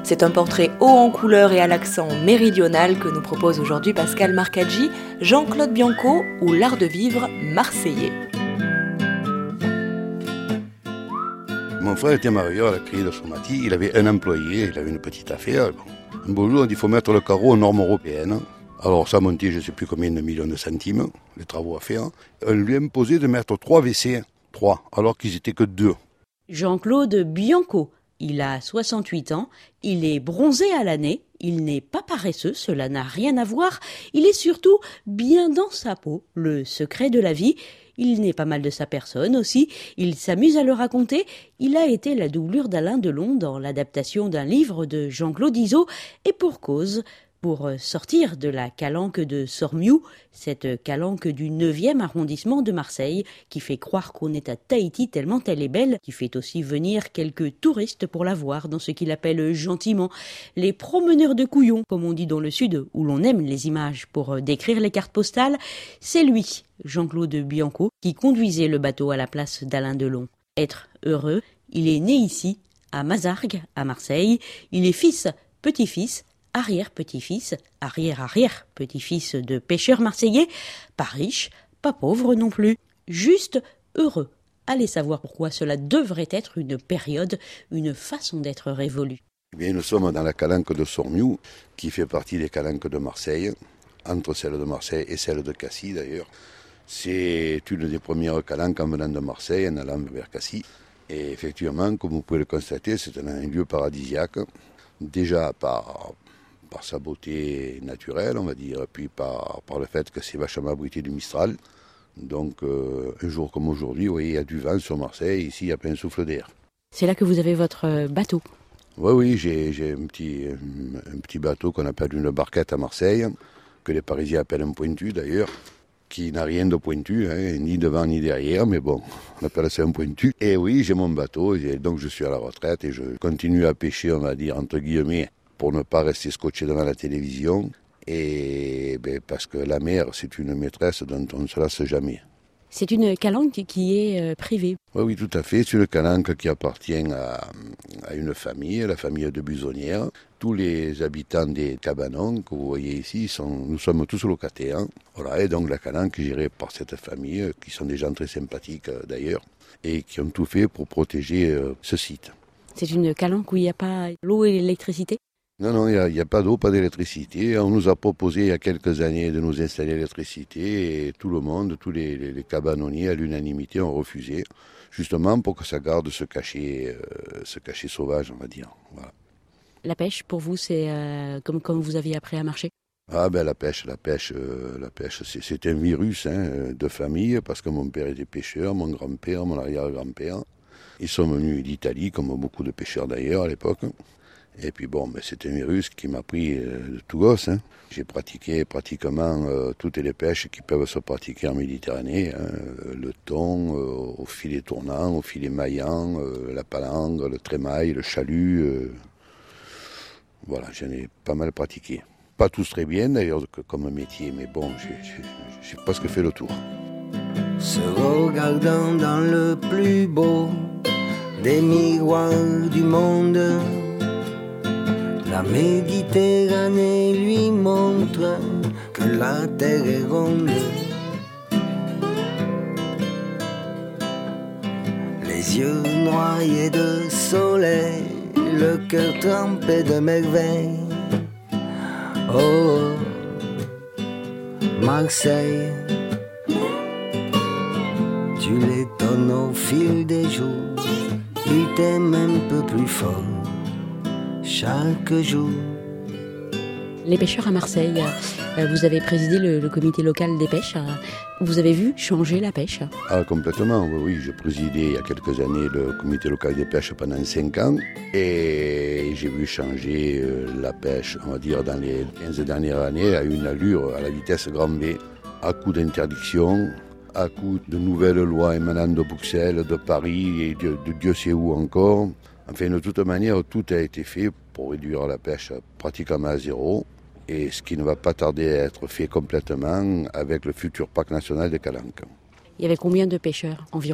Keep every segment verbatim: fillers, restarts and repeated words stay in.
C'est un portrait haut en couleur et à l'accent méridional que nous propose aujourd'hui Pascal Marcaggi, Jean-Claude Bianco ou l'art de vivre marseillais. Mon frère était marieur à la criée de Somati, il avait un employé, il avait une petite affaire. Un beau jour, il dit qu'il faut mettre le carreau aux normes européennes. Alors ça a monté je ne sais plus combien de millions de centimes, les travaux à faire. On lui a imposé de mettre trois W C, trois, alors qu'ils n'étaient que deux. Jean-Claude Bianco, il a soixante-huit ans, il est bronzé à l'année, il n'est pas paresseux, cela n'a rien à voir, il est surtout bien dans sa peau, le secret de la vie. Il n'est pas mal de sa personne aussi, il s'amuse à le raconter. Il a été la doublure d'Alain Delon dans l'adaptation d'un livre de Jean-Claude Izzo, et pour cause, pour sortir de la calanque de Sormiou, cette calanque du neuvième arrondissement de Marseille, qui fait croire qu'on est à Tahiti tellement elle est belle, qui fait aussi venir quelques touristes pour la voir dans ce qu'il appelle gentiment les promeneurs de couillons, comme on dit dans le sud, où l'on aime les images pour décrire les cartes postales. C'est lui, Jean-Claude Bianco, qui conduisait le bateau à la place d'Alain Delon. Être heureux, il est né ici, à Mazargues, à Marseille. Il est fils, petit-fils, arrière-petit-fils, arrière-arrière-petit-fils de pêcheurs marseillais, pas riche, pas pauvre non plus, juste heureux. Allez savoir pourquoi cela devrait être une période, une façon d'être révolue. Eh bien, nous sommes dans la calanque de Sormiou, qui fait partie des calanques de Marseille, entre celle de Marseille et celle de Cassis d'ailleurs. C'est une des premières calanques en venant de Marseille, en allant vers Cassis. Et effectivement, comme vous pouvez le constater, c'est un lieu paradisiaque, déjà par... par sa beauté naturelle, on va dire, puis par, par le fait que c'est vachement abrité du Mistral. Donc, euh, un jour comme aujourd'hui, vous voyez, il y a du vent sur Marseille, ici, il y a plein de souffle d'air. C'est là que vous avez votre bateau? Oui, oui, j'ai, j'ai un, petit, un petit bateau qu'on appelle une barquette à Marseille, que les Parisiens appellent un pointu d'ailleurs, qui n'a rien de pointu, hein, ni devant ni derrière, mais bon, on appelle ça un pointu. Et oui, j'ai mon bateau, et donc je suis à la retraite et je continue à pêcher, on va dire, entre guillemets, pour ne pas rester scotché devant la télévision, et ben, parce que la mer, c'est une maîtresse dont on ne se lasse jamais. C'est une calanque qui est euh, privée. Oui, oui, tout à fait. C'est une calanque qui appartient à, à une famille, la famille de Buissonnières. Tous les habitants des cabanons que vous voyez ici, sont, nous sommes tous locataires. Voilà, et donc la calanque est gérée par cette famille, qui sont des gens très sympathiques d'ailleurs, et qui ont tout fait pour protéger euh, ce site. C'est une calanque où il n'y a pas l'eau et l'électricité? Non, non, il n'y a, a pas d'eau, pas d'électricité. On nous a proposé il y a quelques années de nous installer l'électricité et tout le monde, tous les, les, les cabanonniers à l'unanimité ont refusé, justement pour que ça garde ce cachet, euh, ce cachet sauvage, on va dire. Voilà. La pêche, pour vous, c'est euh, comme quand vous aviez appris à marcher? Ah ben la pêche, la pêche, euh, la pêche, c'est, c'est un virus hein, de famille, parce que mon père était pêcheur, mon grand-père, mon arrière-grand-père. Ils sont venus d'Italie, comme beaucoup de pêcheurs d'ailleurs à l'époque. Et puis bon, ben c'est un virus qui m'a pris euh, de tout gosse. Hein. J'ai pratiqué pratiquement euh, toutes les pêches qui peuvent se pratiquer en Méditerranée. Hein. Le thon, euh, au filet tournant, au filet maillant, euh, la palangre, le trémaille, le chalut. Euh, voilà, j'en ai pas mal pratiqué. Pas tous très bien d'ailleurs comme métier, mais bon, j'ai, j'ai, j'ai presque fait le tour. Se regardant dans le plus beau des miroirs du monde, la Méditerranée lui montre que la terre est ronde. Les yeux noyés de soleil, le cœur trempé de merveille. Oh, Marseille, tu l'étonnes au fil des jours, il t'aime un peu plus fort chaque jour. Les pêcheurs à Marseille, vous avez présidé le, le comité local des pêches. Vous avez vu changer la pêche? Ah, complètement, oui, oui. J'ai présidé il y a quelques années le comité local des pêches pendant cinq ans et j'ai vu changer la pêche, on va dire, dans les quinze dernières années à une allure à la vitesse grand V, à coup d'interdiction, à coup de nouvelles lois émanant de Bruxelles, de Paris et de, de Dieu sait où encore. Enfin, de toute manière, tout a été fait pour réduire la pêche pratiquement à zéro. Et ce qui ne va pas tarder à être fait complètement avec le futur parc national des Calanques. Il y avait combien de pêcheurs environ?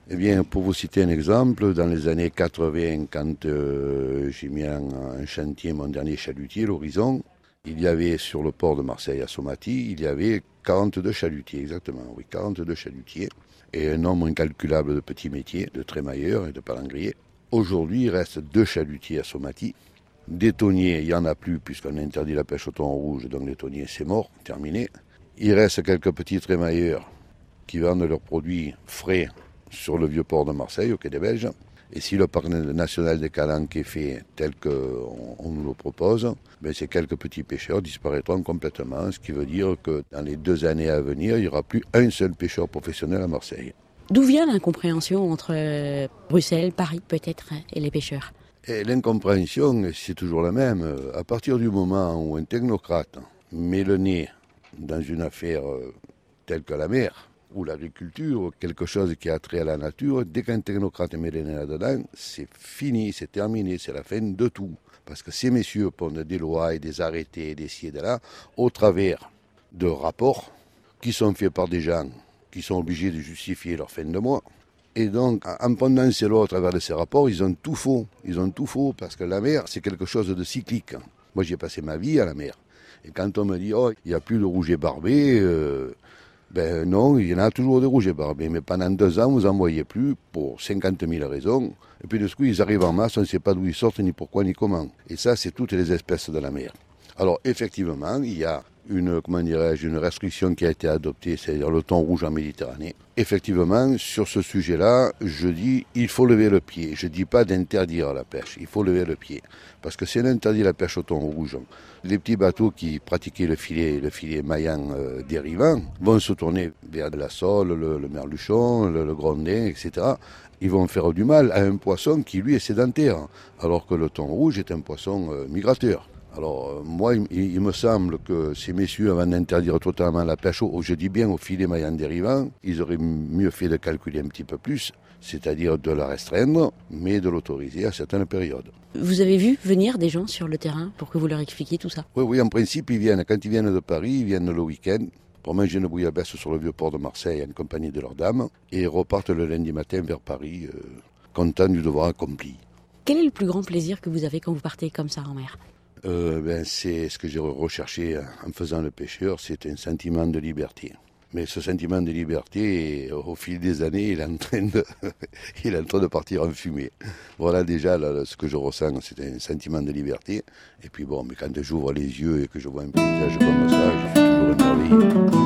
Eh bien, pour vous citer un exemple, dans les années quatre-vingts, quand euh, j'ai mis en, en chantier mon dernier chalutier, l'Horizon, il y avait sur le port de Marseille à Somati, il y avait quarante-deux chalutiers, exactement, oui, quarante-deux chalutiers, et un nombre incalculable de petits métiers, de trémailleurs et de palangriers. Aujourd'hui, il reste deux chalutiers à Somati. Des thoniers, il n'y en a plus puisqu'on a interdit la pêche au thon rouge, donc les thoniers, c'est mort, terminé. Il reste quelques petits trémailleurs qui vendent leurs produits frais sur le vieux port de Marseille, au quai des Belges. Et si le parc national des Calanques est fait tel qu'on on nous le propose, ben ces quelques petits pêcheurs disparaîtront complètement, ce qui veut dire que dans les deux années à venir, il n'y aura plus un seul pêcheur professionnel à Marseille. D'où vient l'incompréhension entre Bruxelles, Paris peut-être, et les pêcheurs ? Et l'incompréhension, c'est toujours la même. À partir du moment où un technocrate met le nez dans une affaire telle que la mer, ou l'agriculture, quelque chose qui a trait à la nature, dès qu'un technocrate met les nez là-dedans, c'est fini, c'est terminé, c'est la fin de tout. Parce que ces messieurs pondent des lois et des arrêtés, des ci et de là, au travers de rapports qui sont faits par des gens qui sont obligés de justifier leur fin de mois. Et donc, en pondant ces lois au travers de ces rapports, ils ont tout faux. Ils ont tout faux parce que la mer, c'est quelque chose de cyclique. Moi, j'ai passé ma vie à la mer. Et quand on me dit, oh, il n'y a plus de rouget barbé, euh, ben non, il y en a toujours des rouges et barbés, mais pendant deux ans, vous n'en voyez plus pour cinquante mille raisons. Et puis de ce coup, ils arrivent en masse, on ne sait pas d'où ils sortent, ni pourquoi, ni comment. Et ça, c'est toutes les espèces de la mer. Alors effectivement, il y a une, comment dirais-je, une restriction qui a été adoptée, c'est-à-dire le thon rouge en Méditerranée. Effectivement, sur ce sujet-là, je dis, il faut lever le pied. Je ne dis pas d'interdire la pêche, il faut lever le pied. Parce que si on interdit la pêche au thon rouge, les petits bateaux qui pratiquaient le filet, le filet maillant euh, dérivant vont se tourner vers la sole, le, le merluchon, le, le grondin, et cetera. Ils vont faire du mal à un poisson qui, lui, est sédentaire, alors que le thon rouge est un poisson euh, migrateur. Alors, euh, moi, il, il me semble que ces messieurs, avant d'interdire totalement la pêche, au, je dis bien au filet maillant dérivant, ils auraient mieux fait de calculer un petit peu plus, c'est-à-dire de la restreindre, mais de l'autoriser à certaines périodes. Vous avez vu venir des gens sur le terrain pour que vous leur expliquiez tout ça ? Oui, oui, en principe, ils viennent. Quand ils viennent de Paris, ils viennent le week-end pour manger une bouillabaisse sur le vieux port de Marseille en compagnie de leurs dames et repartent le lundi matin vers Paris, euh, contents du devoir accompli. Quel est le plus grand plaisir que vous avez quand vous partez comme ça en mer ? euh, ben, C'est ce que j'ai recherché en faisant le pêcheur, c'est un sentiment de liberté. Mais ce sentiment de liberté, au fil des années, il est en train de, il est en train de partir en fumée. Voilà déjà là, ce que je ressens, c'est un sentiment de liberté. Et puis bon, mais quand j'ouvre les yeux et que je vois un paysage comme ça, je suis toujours émerveillé.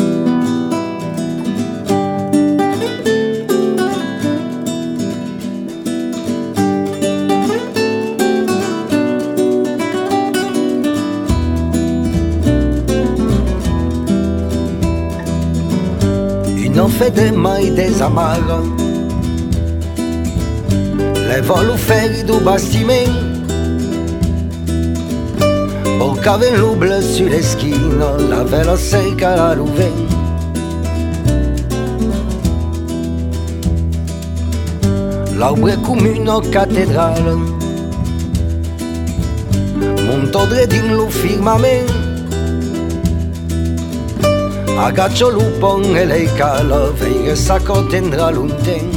On fait des mailles, des amarres, les vols au ferry du bastiment, au cavello bleu sur l'esquine, la vela secca à la louvain. L'arbre est commune en cathédrale, monto dredin lo firmament. Agaccio lupon e lei cala, veille sa cotendra lointain.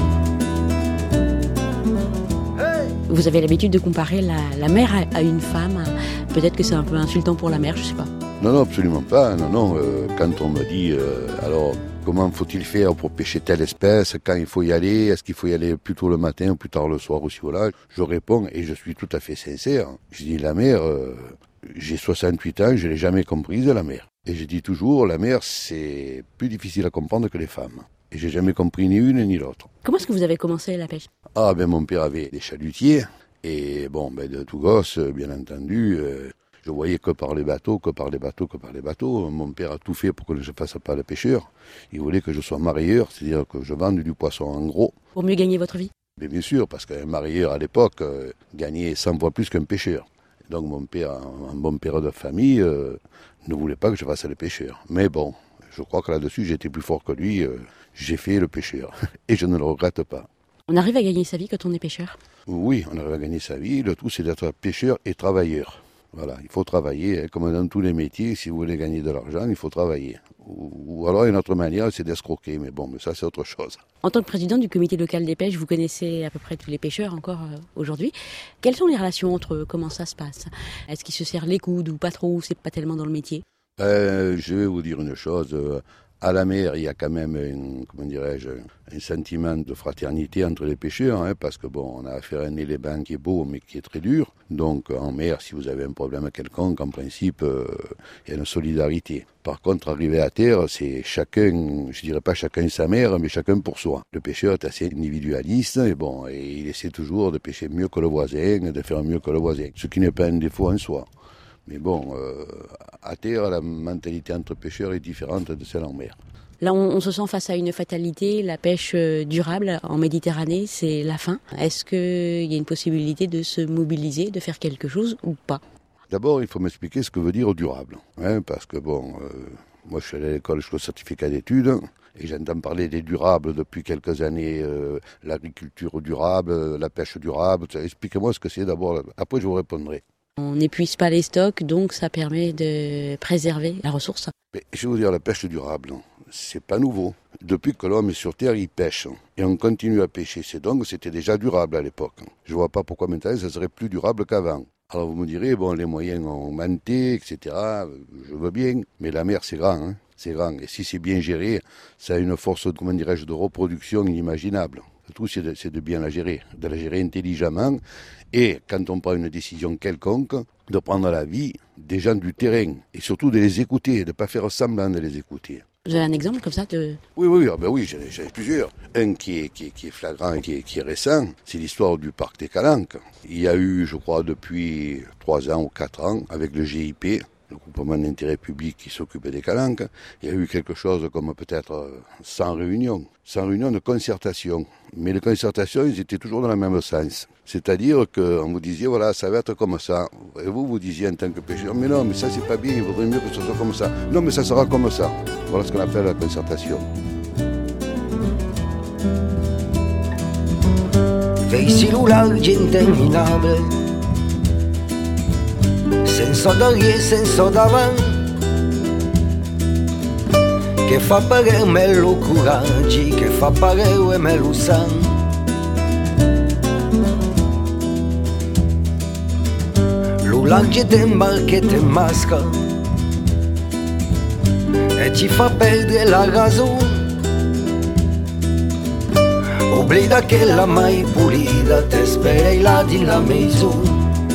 Vous avez l'habitude de comparer la, la mer à, à une femme. Peut-être que c'est un peu insultant pour la mer, je sais pas. Non, non, absolument pas. Non, non. Euh, quand on me dit, euh, alors, comment faut-il faire pour pêcher telle espèce, quand il faut y aller, est-ce qu'il faut y aller plus tôt le matin ou plus tard le soir aussi, voilà. Je réponds, et je suis tout à fait sincère. Je dis, la mer, euh, j'ai soixante-huit ans, je ne l'ai jamais comprise, la mer. Et je dis toujours, la mer, c'est plus difficile à comprendre que les femmes. Et j'ai jamais compris ni une ni l'autre. Comment est-ce que vous avez commencé la pêche ? Ah, ben mon père avait des chalutiers. Et bon, ben de tout gosse, bien entendu, euh, je voyais que par les bateaux, que par les bateaux, que par les bateaux. Mon père a tout fait pour que je ne fasse pas le pêcheur. Il voulait que je sois marailleur, c'est-à-dire que je vende du poisson en gros. Pour mieux gagner votre vie ? Mais bien sûr, parce qu'un marailleur à l'époque euh, gagnait cent fois plus qu'un pêcheur. Donc mon père, un bon père de famille, euh, ne voulait pas que je fasse le pêcheur. Mais bon, je crois que là-dessus, j'étais plus fort que lui. Euh, j'ai fait le pêcheur. Et je ne le regrette pas. On arrive à gagner sa vie quand on est pêcheur ? Oui, on arrive à gagner sa vie. Le tout, c'est d'être pêcheur et travailleur. Voilà, il faut travailler, hein, comme dans tous les métiers, si vous voulez gagner de l'argent, il faut travailler. Ou, ou alors une autre manière, c'est d'escroquer, mais bon, mais ça c'est autre chose. En tant que président du comité local des pêches, vous connaissez à peu près tous les pêcheurs encore euh, aujourd'hui. Quelles sont les relations entre eux? Comment ça se passe? Est-ce qu'ils se serrent les coudes ou pas trop, ou c'est pas tellement dans le métier? euh, Je vais vous dire une chose, euh, à la mer, il y a quand même un, comment dirais-je, un sentiment de fraternité entre les pêcheurs, hein, parce que bon, on a affaire à un élément qui est beau, mais qui est très dur. Donc en mer, si vous avez un problème quelconque, en principe, euh, il y a une solidarité. Par contre, arrivé à terre, c'est chacun, je dirais pas chacun sa mère, mais chacun pour soi. Le pêcheur est assez individualiste, et bon, et il essaie toujours de pêcher mieux que le voisin, de faire mieux que le voisin, ce qui n'est pas un défaut en soi. Mais bon, euh, à terre, la mentalité entre pêcheurs est différente de celle en mer. Là, on, on se sent face à une fatalité. La pêche durable en Méditerranée, c'est la fin. Est-ce qu'il y a une possibilité de se mobiliser, de faire quelque chose ou pas? D'abord, il faut m'expliquer ce que veut dire durable. Hein, parce que bon, euh, moi je suis allé à l'école, je suis au certificat d'études, et j'entends parler des durables depuis quelques années, euh, l'agriculture durable, la pêche durable. Expliquez-moi ce que c'est d'abord, après je vous répondrai. On n'épuise pas les stocks, donc ça permet de préserver la ressource. Mais je vais vous dire, la pêche durable, c'est pas nouveau. Depuis que l'homme est sur Terre, il pêche. Et on continue à pêcher. C'est donc, c'était déjà durable à l'époque. Je vois pas pourquoi maintenant ça serait plus durable qu'avant. Alors vous me direz, bon, les moyens ont augmenté, et cetera. Je veux bien, mais la mer, c'est grand, hein. C'est grand. Et si c'est bien géré, ça a une force, comment dirais-je, de reproduction inimaginable. Le tout, c'est de, c'est de bien la gérer, de la gérer intelligemment. Et quand on prend une décision quelconque, de prendre l'avis des gens du terrain. Et surtout de les écouter, de ne pas faire semblant de les écouter. Vous avez un exemple comme ça de... Oui, oui, ah ben oui, j'en ai, j'en ai plusieurs. Un qui est, qui est, qui est flagrant et qui est, qui est récent, c'est l'histoire du parc des Calanques. Il y a eu, je crois, depuis trois ans ou quatre ans, avec le G I P, le groupement d'intérêt public qui s'occupe des Calanques, il y a eu quelque chose comme peut-être cent réunions, cent réunions de concertation. Mais les concertations, ils étaient toujours dans le même sens. C'est-à-dire qu'on vous disait, voilà, ça va être comme ça. Et vous, vous disiez en tant que pêcheur, mais non, mais ça c'est pas bien, il vaudrait mieux que ce soit comme ça. Non, mais ça sera comme ça. Voilà ce qu'on appelle la concertation. Vei largi interminabile, senza dargli senso davanti, che fa pagare me lo coraggio, che fa pagare me lo sangue. Lo largi te imbarche te masca e ci fa perdere la ragione. Oblida che la mai pulita te spera là di la maison.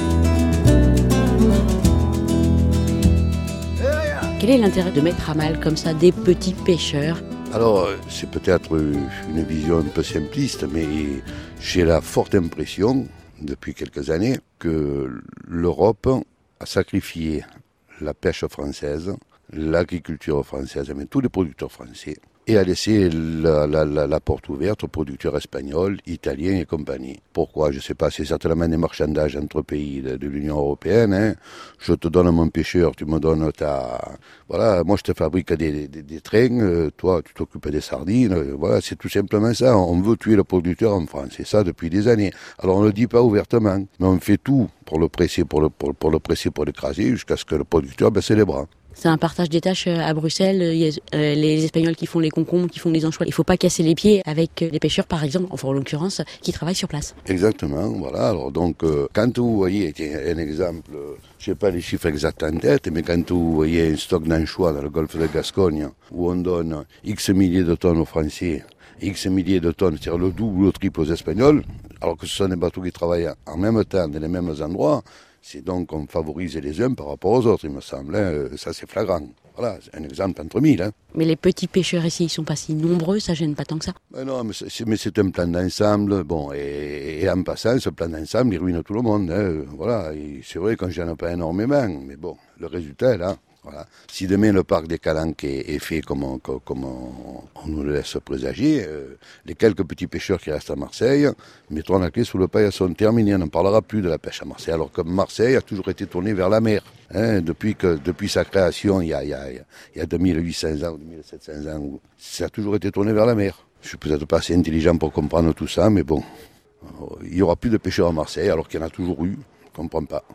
Quel est l'intérêt de mettre à mal comme ça des petits pêcheurs? Alors, c'est peut-être une vision un peu simpliste, mais j'ai la forte impression, depuis quelques années, que l'Europe a sacrifié la pêche française, l'agriculture française, mais tous les producteurs français, et a laissé la, la, la, la porte ouverte aux producteurs espagnols, italiens et compagnie. Pourquoi? Je ne sais pas, c'est certainement des marchandages entre pays de, de l'Union européenne. Hein. Je te donne mon pêcheur, tu me donnes ta... Voilà, moi je te fabrique des, des, des trains, euh, toi tu t'occupes des sardines. Euh, voilà, c'est tout simplement ça. On veut tuer le producteur en France, c'est ça depuis des années. Alors on ne le dit pas ouvertement, mais on fait tout pour le presser, pour le, pour, pour le presser, pour l'écraser, jusqu'à ce que le producteur baisse les bras. C'est un partage des tâches à Bruxelles. Il y a les Espagnols qui font les concombres, qui font les anchois. Il ne faut pas casser les pieds avec les pêcheurs, par exemple, enfin en l'occurrence, qui travaillent sur place. Exactement, voilà. Alors donc, euh, quand vous voyez, tiens, un exemple, euh, je ne sais pas les chiffres exacts en tête, mais quand vous voyez un stock d'anchois dans le golfe de Gascogne, où on donne X milliers de tonnes aux Français, X milliers de tonnes, c'est-à-dire le double ou le triple aux Espagnols, alors que ce sont des bateaux qui travaillent en même temps dans les mêmes endroits, c'est donc qu'on favorise les uns par rapport aux autres, il me semble. Hein. Ça, c'est flagrant. Voilà, c'est un exemple entre mille. Hein. Mais les petits pêcheurs ici, ils sont pas si nombreux, ça gêne pas tant que ça. Mais non, mais c'est, mais c'est un plan d'ensemble. Bon, et, et en passant, ce plan d'ensemble, il ruine tout le monde. Hein. Voilà, et c'est vrai qu'on ne gêne pas énormément, mais bon, le résultat est là. Voilà. Si demain le parc des Calanques est, est fait comme on, comme on, on nous le laisse présager, euh, les quelques petits pêcheurs qui restent à Marseille mettront la clé sous le paillasson. Terminé, on n'en parlera plus de la pêche à Marseille, alors que Marseille a toujours été tournée vers la mer. Hein, depuis, que, depuis sa création, il y a, il y a, il y a deux mille huit cents ans ou deux mille sept cents ans, ça a toujours été tourné vers la mer. Je suis peut-être pas assez intelligent pour comprendre tout ça, mais bon, il n'y aura plus de pêcheurs à Marseille, alors qu'il y en a toujours eu, je ne comprends pas.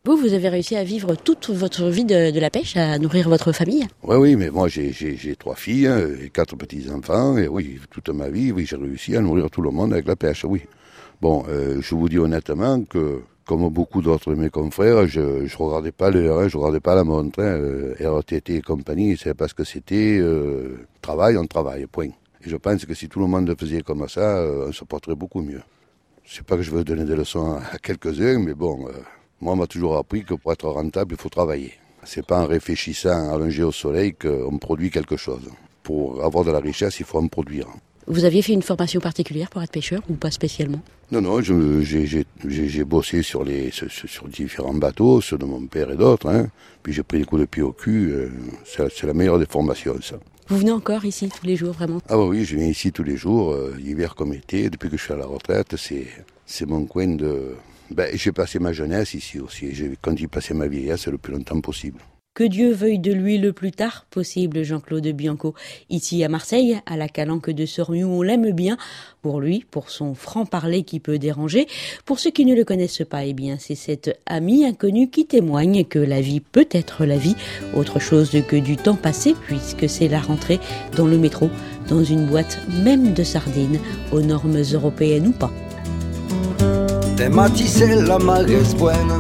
Vous, vous avez réussi à vivre toute votre vie de, de la pêche, à nourrir votre famille? Oui, oui, mais moi j'ai, j'ai, j'ai trois filles hein, et quatre petits-enfants, et oui, toute ma vie, oui, j'ai réussi à nourrir tout le monde avec la pêche, oui. Bon, euh, je vous dis honnêtement que, comme beaucoup d'autres de mes confrères, je ne regardais pas l'heure, hein, je ne regardais pas la montre, hein, euh, R T T et compagnie, c'est parce que c'était euh, travail, on travaille, point. Et je pense que si tout le monde le faisait comme ça, euh, on se porterait beaucoup mieux. C'est pas que je veux donner des leçons à quelques-uns, mais bon... Euh, Moi, on m'a toujours appris que pour être rentable, il faut travailler. C'est pas en réfléchissant allongé au soleil qu'on produit quelque chose. Pour avoir de la richesse, il faut en produire. Vous aviez fait une formation particulière pour être pêcheur ou pas spécialement? Non, non, je, j'ai, j'ai, j'ai bossé sur, les, sur, sur différents bateaux, ceux de mon père et d'autres. Hein. Puis j'ai pris des coups de pied au cul. Euh, c'est, c'est la meilleure des formations, ça. Vous venez encore ici tous les jours, vraiment? Ah bah oui, je viens ici tous les jours, euh, hiver comme été. Depuis que je suis à la retraite, c'est, c'est mon coin de... Ben, j'ai passé ma jeunesse ici aussi. J'ai continué de passer ma vieillesse le plus longtemps possible. Que Dieu veuille de lui le plus tard possible, Jean-Claude Bianco. Ici à Marseille, à la Calanque de Sormiou, on l'aime bien. Pour lui, pour son franc-parler qui peut déranger. Pour ceux qui ne le connaissent pas, eh bien, c'est cet ami inconnu qui témoigne que la vie peut être la vie, autre chose que du temps passé, puisque c'est la rentrée dans le métro, dans une boîte même de sardines, aux normes européennes ou pas. De matisse la mare es buena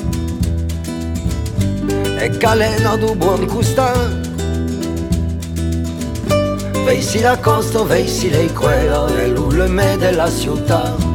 e calena du buon custan. Veisi la costa, veisi lei quella e l'ulme della città.